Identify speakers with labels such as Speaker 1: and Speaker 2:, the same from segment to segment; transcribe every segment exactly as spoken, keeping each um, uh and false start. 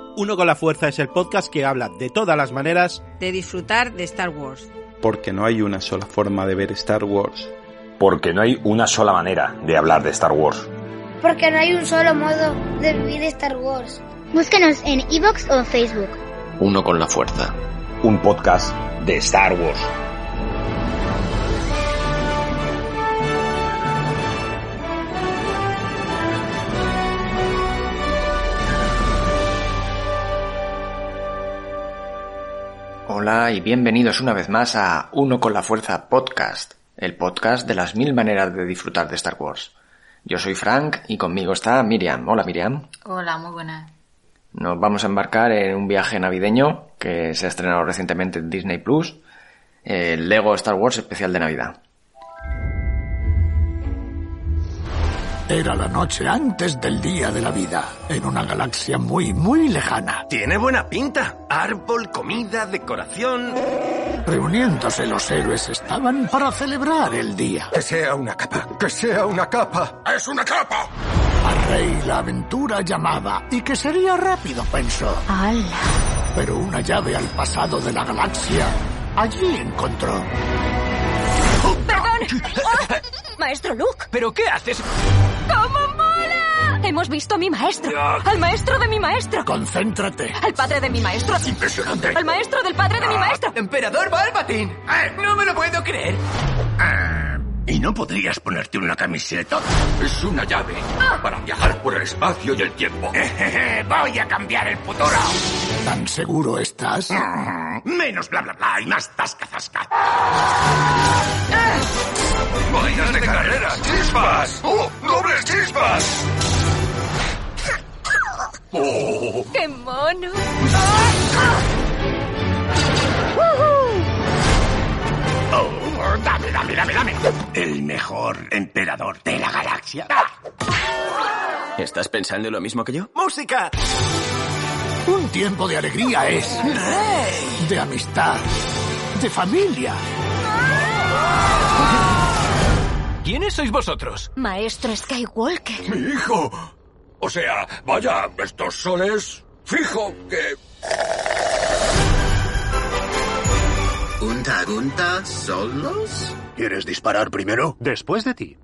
Speaker 1: Uno con la Fuerza es el podcast que habla de todas las maneras
Speaker 2: de disfrutar de Star Wars.
Speaker 3: Porque no hay una sola forma de ver Star Wars.
Speaker 4: Porque no hay una sola manera de hablar de Star Wars.
Speaker 5: Porque no hay un solo modo de vivir Star Wars.
Speaker 6: Búscanos en iVoox o Facebook.
Speaker 7: Uno con la Fuerza.
Speaker 4: Un podcast de Star Wars.
Speaker 7: Hola y bienvenidos una vez más a Uno con la Fuerza Podcast, el podcast de las mil maneras de disfrutar de Star Wars. Yo soy Frank y conmigo está Miriam. Hola Miriam.
Speaker 8: Hola, muy buenas.
Speaker 7: Nos vamos a embarcar en un viaje navideño que se ha estrenado recientemente en Disney Plus, el Lego Star Wars especial de Navidad.
Speaker 9: Era la noche antes del día de la vida, en una galaxia muy, muy lejana.
Speaker 10: Tiene buena pinta. Árbol, comida, decoración.
Speaker 9: Reuniéndose los héroes estaban para celebrar el día.
Speaker 10: Que sea una capa, que sea una capa. ¡Es una capa!
Speaker 9: A Rey la aventura llamaba, y que sería rápido, pensó.
Speaker 6: ¡Hala!
Speaker 9: Pero una llave al pasado de la galaxia, allí encontró.
Speaker 11: ¡Perdón! ¡Oh! ¡Maestro Luke!
Speaker 10: ¿Pero qué haces?
Speaker 11: ¡Cómo mola! Hemos visto a mi maestro. Al maestro de mi maestro.
Speaker 9: Concéntrate.
Speaker 11: Al padre de mi maestro.
Speaker 10: Impresionante.
Speaker 11: Al maestro del padre de mi maestro.
Speaker 10: ¡Emperador Palpatine! ¡Eh! ¡No me lo puedo creer! Ah, ¿y no podrías ponerte una camiseta? Es una llave ah. para viajar por el espacio y el tiempo. ¡Voy a cambiar el futuro!
Speaker 9: ¿Tan seguro estás?
Speaker 10: Mm, menos bla bla bla y más tasca zasca. ¡Máquinas de carreras! ¡Chispas! ¡Oh! ¡Dobles chispas!
Speaker 11: ¡Oh! ¡Qué mono!
Speaker 10: ¡Oh! ¡Dame, dame, dame, dame! El mejor emperador de la galaxia.
Speaker 7: ¿Estás pensando lo mismo que yo?
Speaker 10: ¡Música!
Speaker 9: Un tiempo de alegría es...
Speaker 10: ¡Rey!
Speaker 9: De amistad. De familia.
Speaker 10: ¿Quiénes sois vosotros?
Speaker 11: Maestro Skywalker.
Speaker 10: ¡Mi hijo! O sea, vaya, estos soles... Fijo que...
Speaker 12: ¿Unta, unta, solos?
Speaker 10: ¿Quieres disparar primero?
Speaker 13: Después de ti.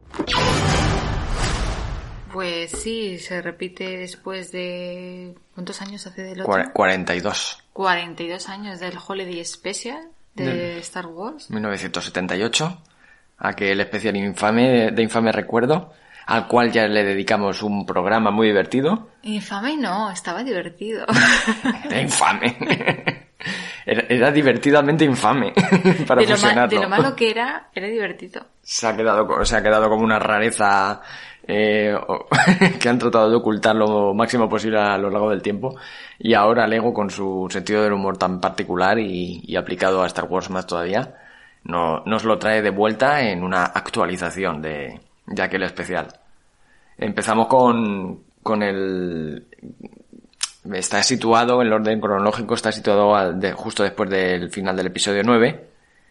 Speaker 8: Pues sí, se repite después de... ¿Cuántos años hace del otro?
Speaker 7: cuarenta y dos.
Speaker 8: cuarenta y dos años del Holiday Special de, de Star Wars.
Speaker 7: mil novecientos setenta y ocho. Aquel especial infame, de infame recuerdo, al cual ya le dedicamos un programa muy divertido.
Speaker 8: Infame no, estaba divertido.
Speaker 7: Era infame. Era, era divertidamente infame para
Speaker 8: de, lo
Speaker 7: fusionarlo.
Speaker 8: ma- de lo malo que era, era divertido.
Speaker 7: Se ha quedado, se ha quedado como una rareza eh, que han tratado de ocultar lo máximo posible a lo largo del tiempo. Y ahora Lego, con su sentido del humor tan particular y, y aplicado a Star Wars más todavía, no, nos lo trae de vuelta en una actualización de, de aquel especial. Empezamos con, con el... Está situado, en el orden cronológico, está situado al de, justo después del final del episodio nueve.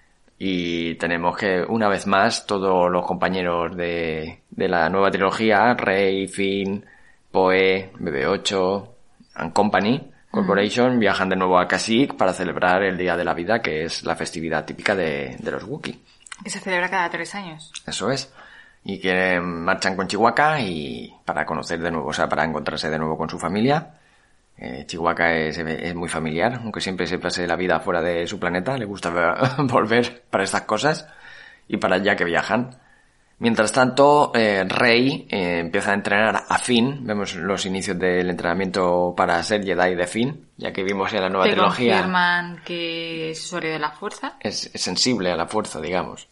Speaker 7: Y tenemos que, una vez más, todos los compañeros de, de la nueva trilogía, Rey, Finn, Poe, B B ocho and Company Corporation, mm. viajan de nuevo a Kashyyyk para celebrar el Día de la Vida, que es la festividad típica de, de los Wookiee.
Speaker 8: Que se celebra cada tres años.
Speaker 7: Eso es. Y que marchan con Chewbacca y para conocer de nuevo, o sea, para encontrarse de nuevo con su familia. Eh, Chewbacca es, es muy familiar, aunque siempre se pase la vida fuera de su planeta, le gusta ver, volver para estas cosas y para allá que viajan. Mientras tanto, eh, Rey eh, empieza a entrenar a Finn. Vemos los inicios del entrenamiento para ser Jedi de Finn, ya que vimos en la nueva
Speaker 8: Te
Speaker 7: trilogía.
Speaker 8: confirman que es usuario de la fuerza.
Speaker 7: Es, es sensible a la fuerza, digamos.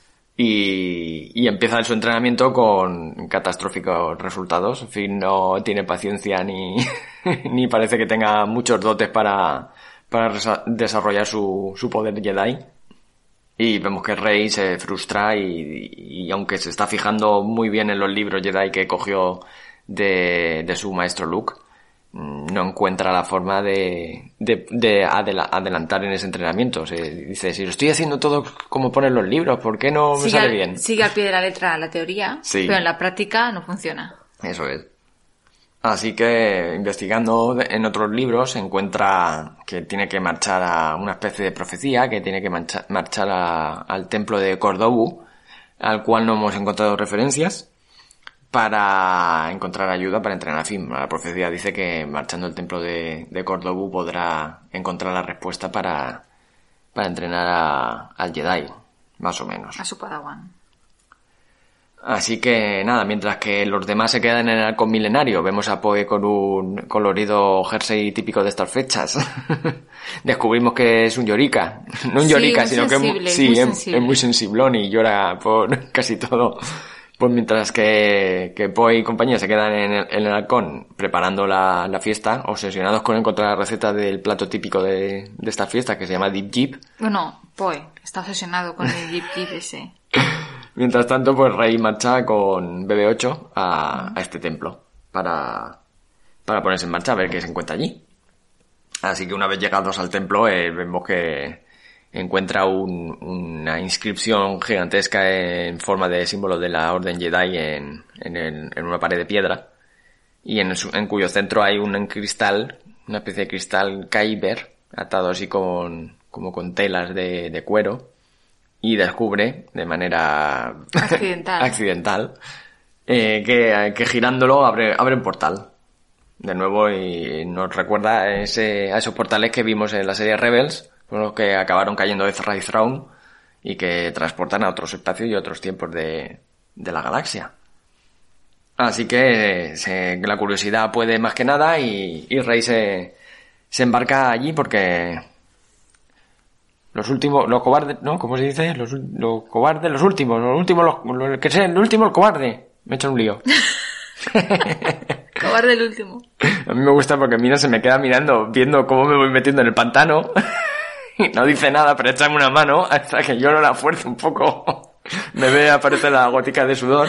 Speaker 7: Y, y empieza su entrenamiento con catastróficos resultados. Finn no tiene paciencia ni, ni parece que tenga muchos dotes para, para resa- desarrollar su, su poder Jedi. Y vemos que Rey se frustra y, y aunque se está fijando muy bien en los libros Jedi que cogió de, de su maestro Luke, no encuentra la forma de, de, de adela, adelantar en ese entrenamiento. Se dice, si lo estoy haciendo todo como ponen los libros, ¿por qué no me
Speaker 8: sigue
Speaker 7: sale
Speaker 8: al,
Speaker 7: bien?
Speaker 8: Sigue al pie de la letra la teoría,
Speaker 7: sí.
Speaker 8: pero en la práctica no funciona.
Speaker 7: Eso es. Así que, investigando en otros libros, se encuentra que tiene que marchar a una especie de profecía, que tiene que marcha, marchar a, al templo de Cordobu, al cual no hemos encontrado referencias, para encontrar ayuda para entrenar a Finn. La profecía dice que marchando al templo de, de Cordobu podrá encontrar la respuesta para, para entrenar a, al Jedi, más o menos.
Speaker 8: A su Padawan.
Speaker 7: Así que nada, mientras que los demás se quedan en el halcón milenario, vemos a Poe con un colorido jersey típico de estas fechas. Descubrimos que es un llorica. No un
Speaker 8: sí,
Speaker 7: llorica, sino que es muy, sí,
Speaker 8: muy
Speaker 7: es, es muy sensiblón y llora por casi todo. Pues mientras que, que Poe y compañía se quedan en el, en el halcón preparando la, la fiesta, obsesionados con encontrar la receta del plato típico de, de esta fiesta, que se llama Deep Jeep.
Speaker 8: Bueno, Poe está obsesionado con el Deep Jeep ese.
Speaker 7: Mientras tanto, pues Rey marcha con B B ocho a, a este templo para, para ponerse en marcha a ver qué se encuentra allí. Así que una vez llegados al templo, eh, vemos que encuentra un, una inscripción gigantesca en forma de símbolo de la Orden Jedi en, en, el, en una pared de piedra, y en, su, en cuyo centro hay un cristal, una especie de cristal Kyber, atado así con, como con telas de, de cuero. Y descubre, de manera
Speaker 8: accidental,
Speaker 7: accidental eh, que, que girándolo abre, abre un portal. De nuevo, y nos recuerda a, ese, a esos portales que vimos en la serie Rebels, con los que acabaron cayendo de Ezra y Thrawn, y que transportan a otros espacios y otros tiempos de, de la galaxia. Así que se, la curiosidad puede más que nada, y, y Rey se, se embarca allí porque... Los últimos, los cobardes, ¿no? ¿Cómo se dice? Los, los cobardes, los últimos, los últimos, los, los que sea, el último el cobarde. Me he hecho un lío.
Speaker 8: Cobarde el último.
Speaker 7: A mí me gusta porque Mina se me queda mirando, viendo cómo me voy metiendo en el pantano. Y no dice nada, pero échame una mano hasta que yo no la fuerzo un poco. Me ve aparecer la gotica de sudor.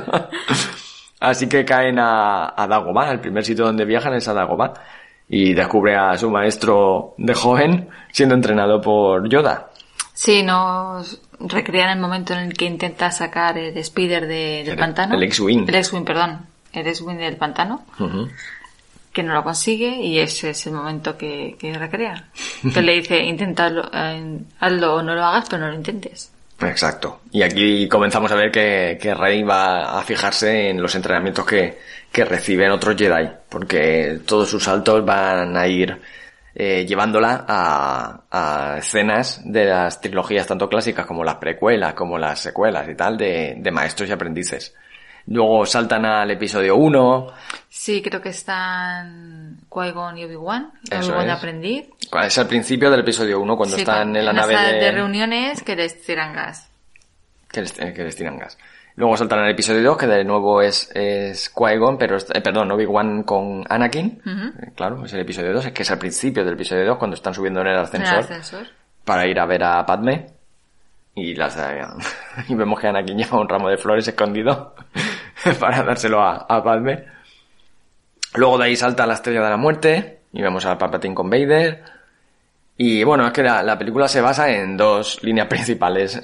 Speaker 7: Así que caen a, a Dagobah. El primer sitio donde viajan es a Dagobah. Y descubre a su maestro de joven siendo entrenado por Yoda.
Speaker 8: Sí, nos recrean el momento en el que intenta sacar el Spider de, del
Speaker 7: el,
Speaker 8: pantano.
Speaker 7: El X-Wing.
Speaker 8: El X-Wing, perdón. El X-Wing del pantano. Uh-huh. Que no lo consigue, y ese es el momento que, que recrea. Que le dice, inténtalo, eh, hazlo o no lo hagas, pero no lo intentes.
Speaker 7: Exacto. Y aquí comenzamos a ver que, que Rey va a fijarse en los entrenamientos que, que reciben otros Jedi, porque todos sus saltos van a ir eh, llevándola a, a escenas de las trilogías tanto clásicas como las precuelas, como las secuelas y tal, de, de maestros y aprendices. Luego saltan al episodio uno.
Speaker 8: Sí, creo que están Qui-Gon y Obi-Wan. Obi-Wan de aprendiz.
Speaker 7: Es al principio del episodio uno, cuando sí, están en la
Speaker 8: en
Speaker 7: nave
Speaker 8: de...
Speaker 7: de...
Speaker 8: de reuniones que les tiran gas.
Speaker 7: Que les, que les tiran gas. Luego saltan al episodio dos, que de nuevo es, es Qui-Gon, pero, eh, perdón, Obi-Wan con Anakin. Uh-huh. Eh, claro, es el episodio dos, es que es al principio del episodio dos, cuando están subiendo en el ascensor.
Speaker 8: En el ascensor.
Speaker 7: Para ir a ver a Padme. Y las y vemos que Anakin lleva un ramo de flores escondido para dárselo a, a Padme. Luego de ahí salta la Estrella de la Muerte y vemos a Palpatine con Vader. Y bueno, es que la, la película se basa en dos líneas principales.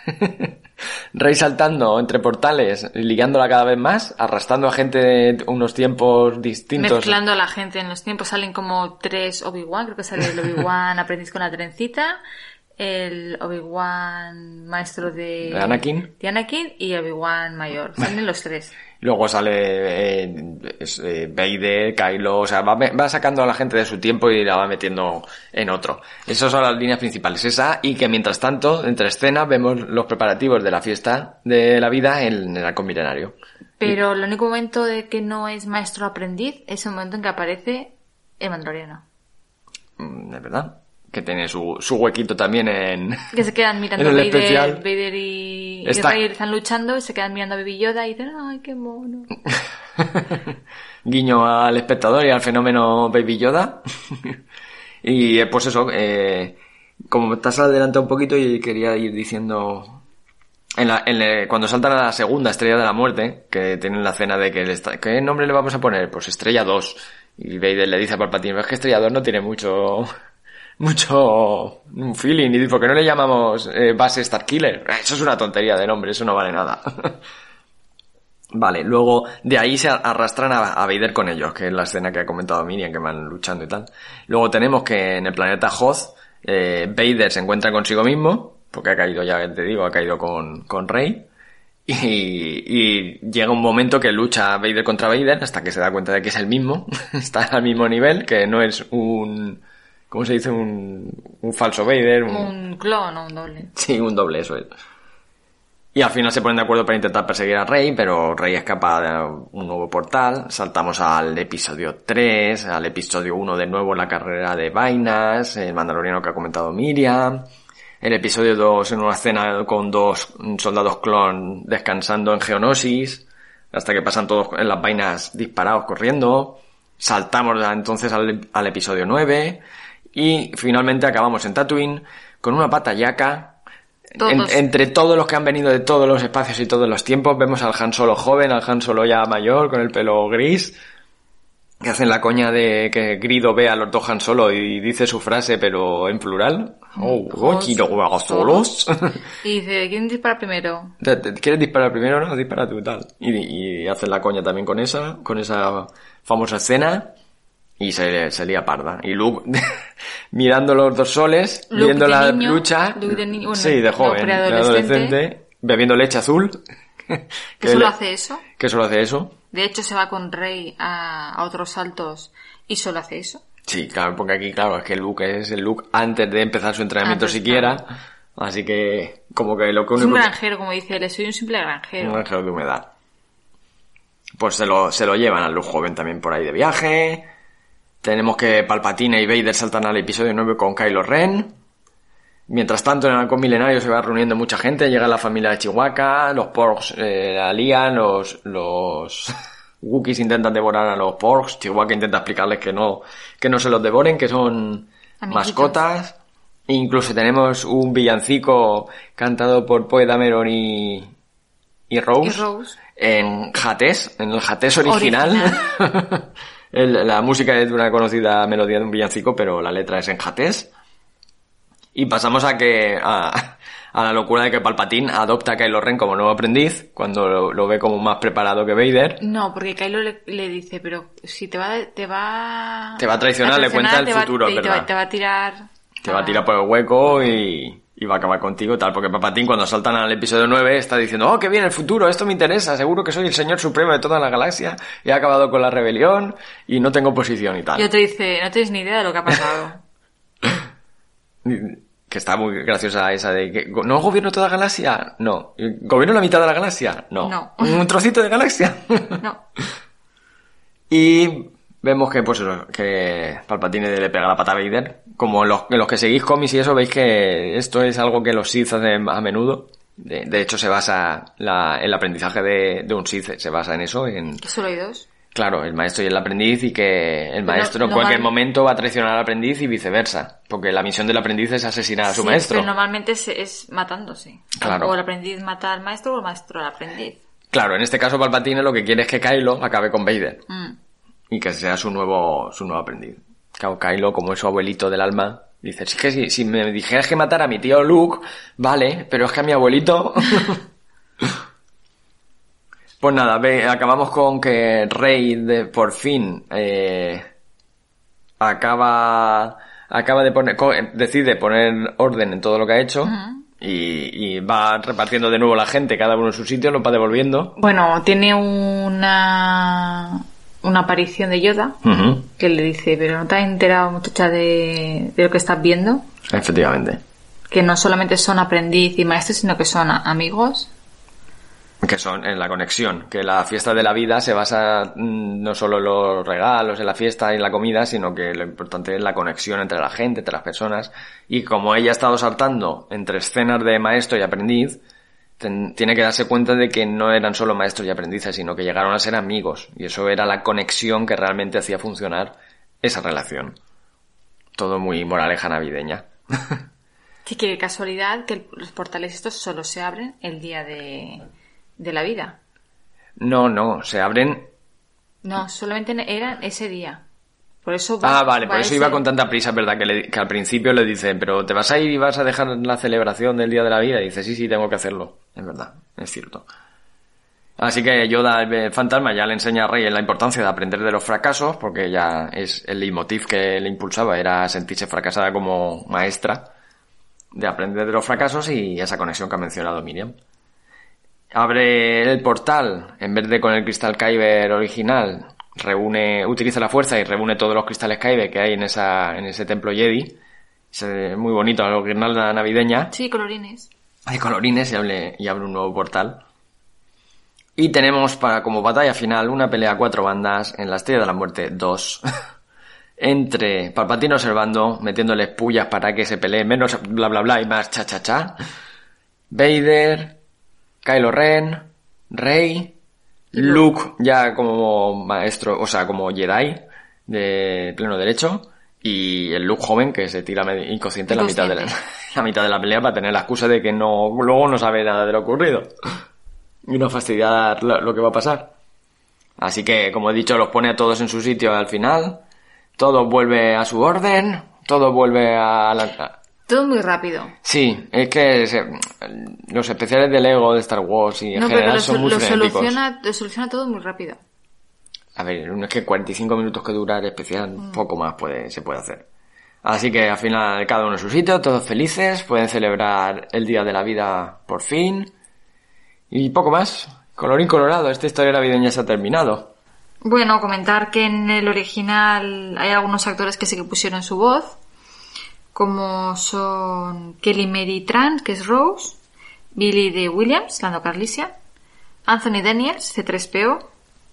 Speaker 7: Rey saltando entre portales, ligándola cada vez más, arrastrando a gente de unos tiempos distintos.
Speaker 8: Mezclando a la gente en los tiempos. Salen como tres Obi-Wan, creo que sale el Obi-Wan aprendiz con la trencita, el Obi-Wan maestro de...
Speaker 7: de Anakin.
Speaker 8: De Anakin y Obi-Wan mayor. Salen los tres.
Speaker 7: Luego sale eh, eh, Vader, Kylo, o sea, va, va sacando a la gente de su tiempo y la va metiendo en otro. Esas son las líneas principales. Esa, y que mientras tanto, entre escenas, vemos los preparativos de la fiesta de la vida en el halcón milenario.
Speaker 8: Pero y... el único momento de que no es maestro aprendiz es el momento en que aparece el Mandaloriano.
Speaker 7: ¿De verdad? Que tiene su, su huequito también en...
Speaker 8: Que se quedan mirando a Vader, Vader y, Está... y Rey están luchando y se quedan mirando a Baby Yoda y dicen, ¡ay, qué mono!
Speaker 7: Guiño al espectador y al fenómeno Baby Yoda. Y pues eso, eh, como me estás adelantando un poquito y quería ir diciendo... En la, en la, cuando saltan a la segunda Estrella de la Muerte, que tienen la cena de que... Le está, ¿qué nombre le vamos a poner? Pues Estrella dos. Y Vader le dice a Palpatine, es que Estrella dos no tiene mucho... mucho feeling, y ¿por qué no le llamamos eh, base Starkiller? Eso es una tontería de nombre, eso no vale nada. Vale, luego de ahí se arrastran a, a Vader con ellos, que es la escena que ha comentado Miriam, que van luchando y tal. Luego tenemos que en el planeta Hoth, eh, Vader se encuentra consigo mismo, porque ha caído, ya te digo, ha caído con, con Rey. Y, y llega un momento que lucha Vader contra Vader hasta que se da cuenta de que es el mismo, está al mismo nivel, que no es un... ¿Cómo se dice? Un, un falso Vader. Un,
Speaker 8: un clon o un doble.
Speaker 7: Sí, un doble, eso es. Y al final se ponen de acuerdo para intentar perseguir a Rey, pero Rey escapa de un nuevo portal. Saltamos al episodio tres, al episodio uno de nuevo, la carrera de vainas, el mandaloriano que ha comentado Miriam. El episodio dos en una escena con dos soldados clon descansando en Geonosis, hasta que pasan todos en las vainas disparados corriendo. Saltamos entonces al, al episodio nueve y finalmente acabamos en Tatooine con una patallaca. En, entre todos los que han venido de todos los espacios y todos los tiempos, vemos al Han Solo joven, al Han Solo ya mayor, con el pelo gris, que hacen la coña de que Grido ve a los dos Han Solo y dice su frase, pero en plural. Oh, oh, quiero jugar solos.
Speaker 8: Y dice, ¿quién dispara primero?
Speaker 7: ¿Quieres disparar primero? No, dispara tú, tal. Y, y hacen la coña también con esa, con esa famosa escena. Y se, se lía parda. Y Luke, mirando los dos soles, Luke viendo la niño, lucha.
Speaker 8: Luke de niño, bueno,
Speaker 7: sí, de joven, de adolescente, bebiendo leche azul.
Speaker 8: ¿Que, que solo le, hace eso?
Speaker 7: Que solo hace eso.
Speaker 8: De hecho, se va con Rey a, a otros saltos y solo hace eso.
Speaker 7: Sí, claro, porque aquí, claro, es que Luke es el Luke antes de empezar su entrenamiento antes, siquiera. Claro. Así que, como que lo que
Speaker 8: único...
Speaker 7: Es
Speaker 8: un granjero, como dice él, soy un simple granjero.
Speaker 7: Un granjero de humedad. Pues se lo, se lo llevan al Luke joven también por ahí de viaje. Tenemos que Palpatine y Vader saltan al episodio nueve con Kylo Ren. Mientras tanto, en el halcón milenario se va reuniendo mucha gente. Llega la familia de Chewbacca, los Porgs eh, la lían, los... los... Wookiees intentan devorar a los Porgs. Chewbacca intenta explicarles que no, que no se los devoren, que son amiguitos, mascotas. Incluso tenemos un villancico cantado por Poe Dameron y, y Rose,
Speaker 8: y Rose.
Speaker 7: En Jatés, en el Jatés original. original. el, la música es de una conocida melodía de un villancico, pero la letra es en Jatés. Y pasamos a que a, a la locura de que Palpatine adopta a Kylo Ren como nuevo aprendiz, cuando lo, lo ve como más preparado que Vader.
Speaker 8: No, porque Kylo le, le dice, pero si te va te va
Speaker 7: te va a traicionar, a traicionar le cuenta el futuro,
Speaker 8: va,
Speaker 7: ¿verdad?
Speaker 8: Te va, te va a tirar
Speaker 7: te va a tirar por el hueco y, y va a acabar contigo, tal, porque Palpatine cuando saltan al episodio nueve está diciendo, oh, que viene el futuro, esto me interesa, seguro que soy el señor supremo de toda la galaxia, he acabado con la rebelión y no tengo oposición y tal.
Speaker 8: Y otro dice, no tienes ni idea de lo que ha pasado.
Speaker 7: Que está muy graciosa esa de que ¿no gobierno toda la galaxia? No. ¿Gobierno la mitad de la galaxia? No.
Speaker 8: No.
Speaker 7: ¿Un trocito de galaxia?
Speaker 8: No.
Speaker 7: Y vemos que pues eso, que Palpatine le pega la pata a Vader. Como los, los que seguís cómics y eso veis que esto es algo que los Sith hacen a menudo. De, de hecho se basa la, el aprendizaje de, de un Sith, se basa en eso. En...
Speaker 8: ¿Que solo hay dos?
Speaker 7: Claro, el maestro y el aprendiz, y que el maestro en cualquier momento va a traicionar al aprendiz y viceversa, porque la misión del aprendiz es asesinar a su
Speaker 8: sí,
Speaker 7: maestro.
Speaker 8: Pero normalmente es, es matándose.
Speaker 7: Claro.
Speaker 8: O el aprendiz mata al maestro o el maestro al aprendiz.
Speaker 7: Claro, en este caso Palpatine lo que quiere es que Kylo acabe con Vader.
Speaker 8: Mm.
Speaker 7: Y que sea su nuevo su nuevo aprendiz. Claro, Kylo, como es su abuelito del alma, dice, es que si, si me dijeras que matara a mi tío Luke, vale, pero es que a mi abuelito... Pues nada, ve, acabamos con que Rey de, por fin eh, acaba acaba de poner decide poner orden en todo lo que ha hecho. Uh-huh. y, y va repartiendo de nuevo la gente, cada uno en su sitio, lo va devolviendo.
Speaker 8: Bueno, tiene una una aparición de Yoda, uh-huh, que le dice, pero ¿no te has enterado, muchacha, de, de lo que estás viendo?
Speaker 7: Efectivamente.
Speaker 8: Que no solamente son aprendiz y maestro, sino que son amigos.
Speaker 7: Que son en la conexión, que la fiesta de la vida se basa mmm, no solo en los regalos, en la fiesta y en la comida, sino que lo importante es la conexión entre la gente, entre las personas. Y como ella ha estado saltando entre escenas de maestro y aprendiz, ten, tiene que darse cuenta de que no eran solo maestros y aprendices, sino que llegaron a ser amigos. Y eso era la conexión que realmente hacía funcionar esa relación. Todo muy moraleja navideña.
Speaker 8: Sí, qué casualidad que los portales estos solo se abren el día de... de la vida.
Speaker 7: No, no, se abren...
Speaker 8: No, solamente eran ese día. Por eso va,
Speaker 7: Ah, vale,
Speaker 8: va
Speaker 7: por eso
Speaker 8: ese...
Speaker 7: iba con tanta prisa, es verdad, que, le, que al principio le dicen, pero ¿te vas a ir y vas a dejar la celebración del Día de la Vida? Y dice, sí, sí, tengo que hacerlo. Es verdad, es cierto. Así que Yoda, el fantasma, ya le enseña a Rey la importancia de aprender de los fracasos, porque ya es el leitmotiv que le impulsaba, era sentirse fracasada como maestra, de aprender de los fracasos y esa conexión que ha mencionado Miriam. Abre el portal, en vez de con el cristal Kyber original, reúne, utiliza la fuerza y reúne todos los cristales Kyber que hay en esa, en ese templo Jedi. Es muy bonito, la guirnalda navideña.
Speaker 8: Sí, colorines.
Speaker 7: Hay colorines y abre, y abre un nuevo portal. Y tenemos para como batalla final una pelea a cuatro bandas en la Estrella de la Muerte dos. Entre Palpatine observando, metiéndoles pullas para que se peleen menos bla bla bla y más cha cha cha. Vader, Kylo Ren, Rey, Luke ya como maestro, o sea, como Jedi de pleno derecho. Y el Luke joven que se tira inconsciente en la mitad de la, la mitad de la pelea para tener la excusa de que no luego no sabe nada de lo ocurrido. Y no fastidiar lo que va a pasar. Así que, como he dicho, los pone a todos en su sitio al final. Todo vuelve a su orden. Todo vuelve a la...
Speaker 8: Todo muy rápido.
Speaker 7: Sí, es que se... los especiales de Lego de Star Wars y en
Speaker 8: no,
Speaker 7: general
Speaker 8: lo,
Speaker 7: son muy
Speaker 8: lo
Speaker 7: frenéticos.
Speaker 8: Soluciona, lo soluciona todo muy rápido.
Speaker 7: A ver, no es que cuarenta y cinco minutos que dura el especial, mm. poco más puede, se puede hacer. Así que al final cada uno en su sitio, todos felices, pueden celebrar el Día de la Vida por fin. Y poco más. Colorín colorado, esta historia navideña se ha terminado.
Speaker 8: Bueno, comentar que en el original hay algunos actores que sí que pusieron su voz, como son Kelly Mary Tran, que es Rose, Billy Dee Williams, Lando Calrissian, Anthony Daniels, C tres P O,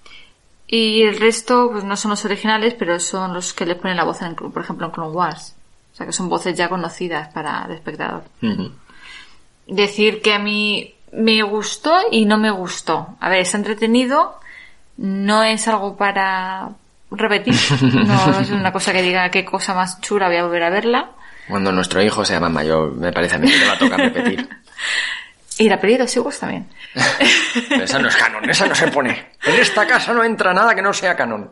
Speaker 8: y el resto pues no son los originales, pero son los que les ponen la voz, en, por ejemplo, en Clone Wars. O sea, que son voces ya conocidas para el espectador. Uh-huh. Decir que a mí me gustó y no me gustó. A ver, es entretenido, no es algo para repetir, no es una cosa que diga qué cosa más chula, voy a volver a verla.
Speaker 7: Cuando nuestro hijo sea más mayor, me parece a mí que le va a tocar repetir.
Speaker 8: Y la peli de dos hijos también.
Speaker 7: Pero esa no es canon, esa no se pone. En esta casa no entra nada que no sea canon.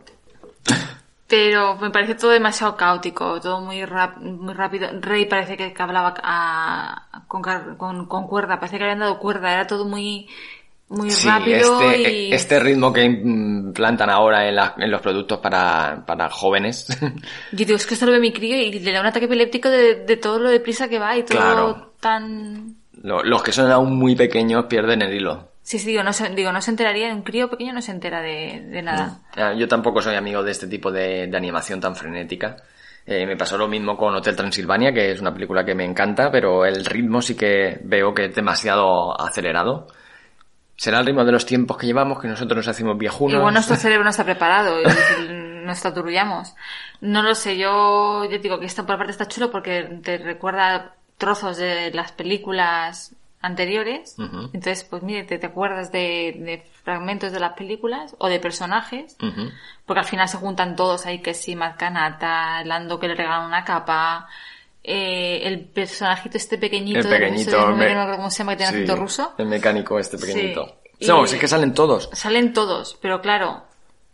Speaker 8: Pero me parece todo demasiado caótico, todo muy rap, muy rápido. Rey parece que, que hablaba a, con, con, con cuerda, parece que le habían dado cuerda, era todo muy, muy
Speaker 7: sí,
Speaker 8: rápido.
Speaker 7: Este,
Speaker 8: y...
Speaker 7: este ritmo que implantan ahora en, la, en los productos para, para jóvenes.
Speaker 8: Yo digo, es que esto lo ve mi crío y le da un ataque epiléptico de, de todo lo deprisa que va y todo
Speaker 7: claro.
Speaker 8: tan...
Speaker 7: Los que son aún muy pequeños pierden el hilo.
Speaker 8: Sí, sí, digo, no se, digo, no se enteraría, un crío pequeño no se entera de, de nada.
Speaker 7: Yo tampoco soy amigo de este tipo de, de animación tan frenética. Eh, me pasó lo mismo con Hotel Transilvania, que es una película que me encanta, pero el ritmo sí que veo que es demasiado acelerado. ¿Será el ritmo de los tiempos que llevamos, que nosotros nos hacemos viejunos?
Speaker 8: Igual nuestro cerebro no está preparado y nos aturullamos. No lo sé, yo, yo digo que esta por parte está chulo porque te recuerda trozos de las películas anteriores. Uh-huh. Entonces, pues mire, te, te acuerdas de, de fragmentos de las películas o de personajes, uh-huh. porque al final se juntan todos ahí, que sí, Maz Kanata, Lando que le regalan una capa, eh, el personajito este pequeñito,
Speaker 7: el pequeñito,
Speaker 8: de,
Speaker 7: el me...
Speaker 8: no, ¿cómo se llama? Que tiene acento sí, ruso.
Speaker 7: El mecánico este pequeñito.
Speaker 8: Sí.
Speaker 7: No, es que salen todos.
Speaker 8: Salen todos, pero claro,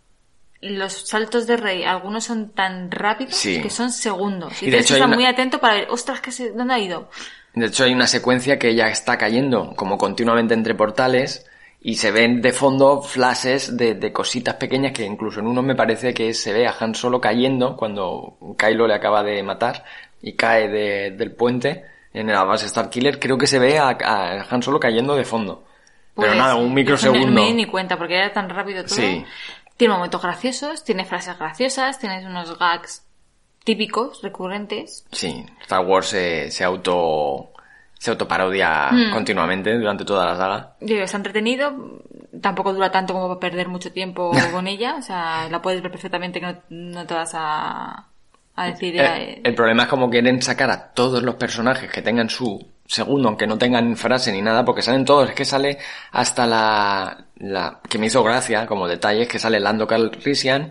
Speaker 8: los saltos de Rey, algunos son tan rápidos sí. que son segundos. Y, y de hecho está una... muy atento para ver, ostras, ¿qué se... ¿dónde ha ido?
Speaker 7: De hecho hay una secuencia que ya está cayendo como continuamente entre portales y se ven de fondo flashes de, de cositas pequeñas que incluso en uno me parece que se ve a Han Solo cayendo cuando Kylo le acaba de matar y cae de, del puente en la base Starkiller. Creo que se ve a, a Han Solo cayendo de fondo. Pues, pero nada, un microsegundo.
Speaker 8: No me di ni cuenta porque era tan rápido todo.
Speaker 7: Sí.
Speaker 8: Tiene momentos graciosos, tiene frases graciosas, tienes unos gags típicos, recurrentes.
Speaker 7: Sí, Star Wars se, se auto se autoparodia mm. continuamente durante toda la saga.
Speaker 8: Digo, está entretenido, tampoco dura tanto como para perder mucho tiempo con ella, o sea, la puedes ver perfectamente que no, no te vas a, a decir...
Speaker 7: El,
Speaker 8: eh,
Speaker 7: el problema es como quieren sacar a todos los personajes que tengan su segundo, aunque no tengan frase ni nada, porque salen todos, es que sale hasta la... la que me hizo gracia, como detalles, que sale Lando Calrissian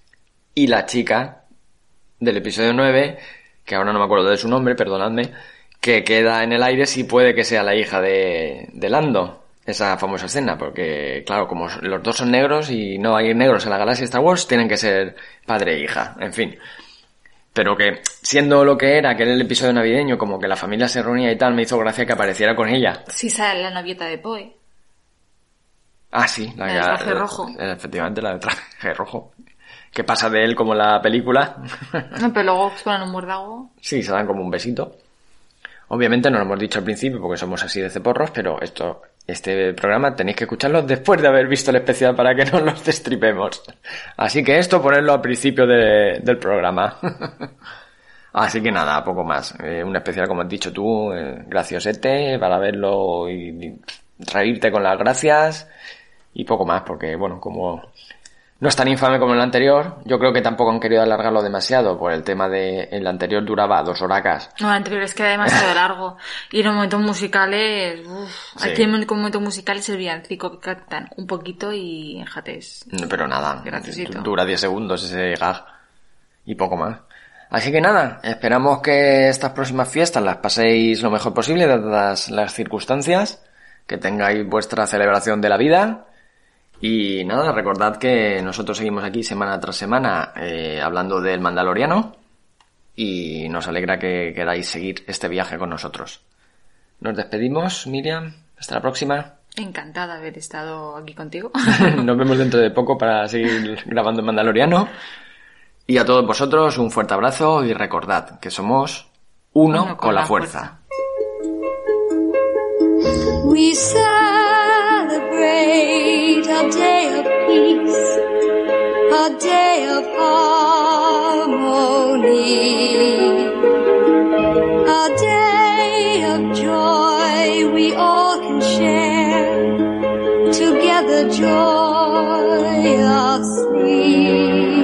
Speaker 7: y la chica del episodio nueve, que ahora no me acuerdo de su nombre, perdonadme, que queda en el aire si puede que sea la hija de, de Lando, esa famosa escena, porque claro, como los dos son negros y no hay negros en la galaxia de Star Wars, tienen que ser padre e hija, en fin. Pero que, siendo lo que era, que era el episodio navideño, como que la familia se reunía y tal, me hizo gracia que apareciera con ella.
Speaker 8: Sí, sale la novieta de Poe.
Speaker 7: Ah, sí, la,
Speaker 8: la del traje
Speaker 7: la,
Speaker 8: rojo.
Speaker 7: Efectivamente, la del traje rojo. ¿Qué pasa de él como en la película?
Speaker 8: No, pero luego se ponen un muérdago.
Speaker 7: Sí, se dan como un besito. Obviamente no lo hemos dicho al principio porque somos así de ceporros, pero esto, este programa tenéis que escucharlo después de haber visto el especial para que no los destripemos. Así que esto ponerlo al principio de, del programa. Así que nada, poco más. Eh, un especial, como has dicho tú, eh, graciosete, para verlo y, y reírte con las gracias y poco más, porque bueno, como no es tan infame como el anterior, yo creo que tampoco han querido alargarlo demasiado por el tema de el anterior duraba dos horacas.
Speaker 8: No, el anterior es que era demasiado largo. Y los momentos musicales, uff,
Speaker 7: Sí.
Speaker 8: aquí en momentos musicales el villancico que cantan un poquito y en jates.
Speaker 7: Pero nada,
Speaker 8: Graciosito.
Speaker 7: dura diez segundos ese gag y poco más. Así que nada, esperamos que estas próximas fiestas las paséis lo mejor posible dadas las circunstancias, que tengáis vuestra celebración de la vida. Y nada, recordad que nosotros seguimos aquí semana tras semana eh, hablando del Mandaloriano y nos alegra que queráis seguir este viaje con nosotros. Nos despedimos, Miriam, hasta la próxima.
Speaker 8: Encantada de haber estado aquí contigo.
Speaker 7: Nos vemos dentro de poco para seguir grabando el Mandaloriano. Y a todos vosotros un fuerte abrazo y recordad que somos uno, uno con, con la, la fuerza.
Speaker 13: fuerza. We celebrate a day of peace, a day of harmony, a day of joy we all can share, together joyously.